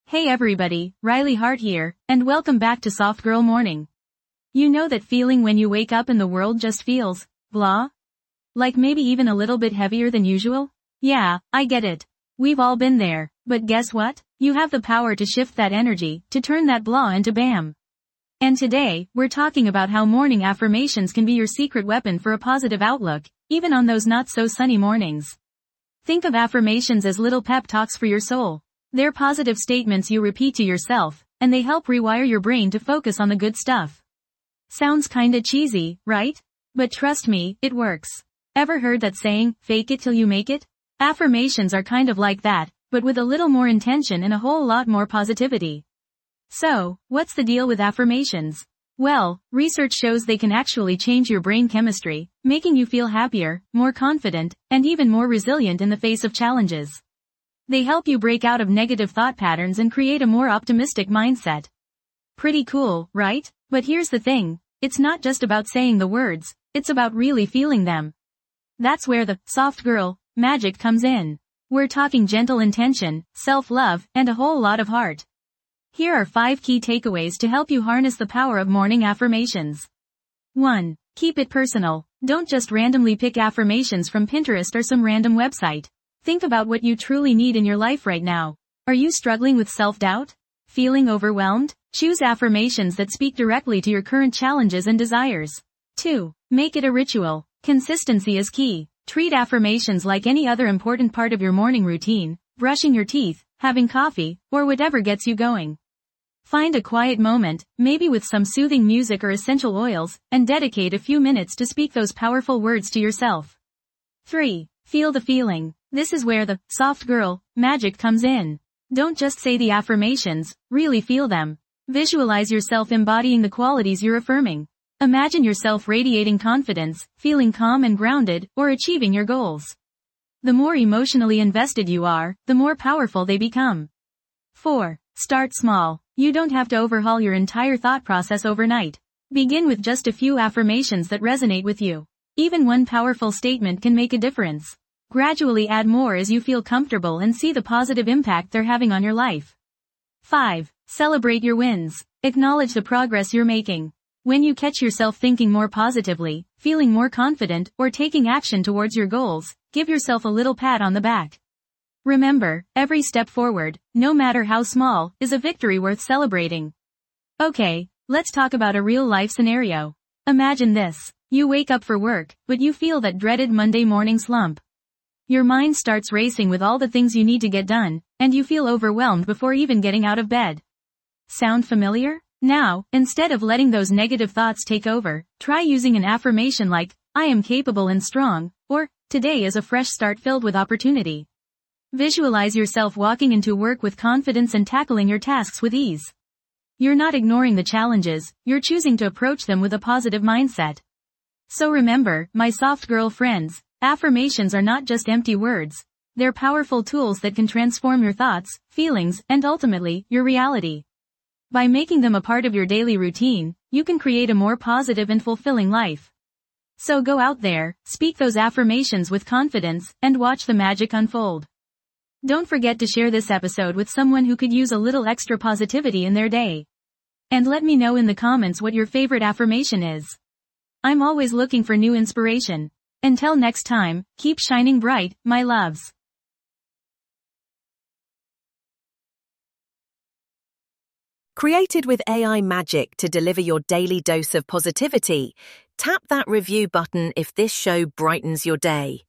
Hey everybody, Riley Hart here, and welcome back to Soft Girl Morning. You know that feeling when you wake up and the world just feels, blah? Like maybe even a little bit heavier than usual? Yeah, I get it. We've all been there, but guess what? You have the power to shift that energy, to turn that blah into bam. And today, we're talking about how morning affirmations can be your secret weapon for a positive outlook, even on those not so sunny mornings. Think of affirmations as little pep talks for your soul. They're positive statements you repeat to yourself, and they help rewire your brain to focus on the good stuff. Sounds kinda cheesy, right? But trust me, it works. Ever heard that saying, fake it till you make it? Affirmations are kind of like that, but with a little more intention and a whole lot more positivity. So, what's the deal with affirmations? Well, research shows they can actually change your brain chemistry, making you feel happier, more confident, and even more resilient in the face of challenges. They help you break out of negative thought patterns and create a more optimistic mindset. Pretty cool, right? But here's the thing, it's not just about saying the words, it's about really feeling them. That's where the soft girl magic comes in. We're talking gentle intention, self-love, and a whole lot of heart. Here are 5 key takeaways to help you harness the power of morning affirmations. 1. Keep it personal. Don't just randomly pick affirmations from Pinterest or some random website. Think about what you truly need in your life right now. Are you struggling with self-doubt? Feeling overwhelmed? Choose affirmations that speak directly to your current challenges and desires. 2. Make it a ritual. Consistency is key. Treat affirmations like any other important part of your morning routine, brushing your teeth, having coffee, or whatever gets you going. Find a quiet moment, maybe with some soothing music or essential oils, and dedicate a few minutes to speak those powerful words to yourself. 3. Feel the feeling. This is where the soft girl magic comes in. Don't just say the affirmations, really feel them. Visualize yourself embodying the qualities you're affirming. Imagine yourself radiating confidence, feeling calm and grounded, or achieving your goals. The more emotionally invested you are, the more powerful they become. 4. Start small. You don't have to overhaul your entire thought process overnight. Begin with just a few affirmations that resonate with you. Even one powerful statement can make a difference. Gradually add more as you feel comfortable and see the positive impact they're having on your life. 5. Celebrate your wins. Acknowledge the progress you're making. When you catch yourself thinking more positively, feeling more confident, or taking action towards your goals, give yourself a little pat on the back. Remember, every step forward, no matter how small, is a victory worth celebrating. Okay, let's talk about a real-life scenario. Imagine this. You wake up for work, but you feel that dreaded Monday morning slump. Your mind starts racing with all the things you need to get done, and you feel overwhelmed before even getting out of bed. Sound familiar? Now, instead of letting those negative thoughts take over, try using an affirmation like, I am capable and strong, or, today is a fresh start filled with opportunity. Visualize yourself walking into work with confidence and tackling your tasks with ease. You're not ignoring the challenges, you're choosing to approach them with a positive mindset. So remember, my soft girl friends, affirmations are not just empty words. They're powerful tools that can transform your thoughts, feelings, and ultimately, your reality. By making them a part of your daily routine, you can create a more positive and fulfilling life. So go out there, speak those affirmations with confidence, and watch the magic unfold. Don't forget to share this episode with someone who could use a little extra positivity in their day. And let me know in the comments what your favorite affirmation is. I'm always looking for new inspiration. Until next time, keep shining bright, my loves. Created with AI magic to deliver your daily dose of positivity, tap that review button if this show brightens your day.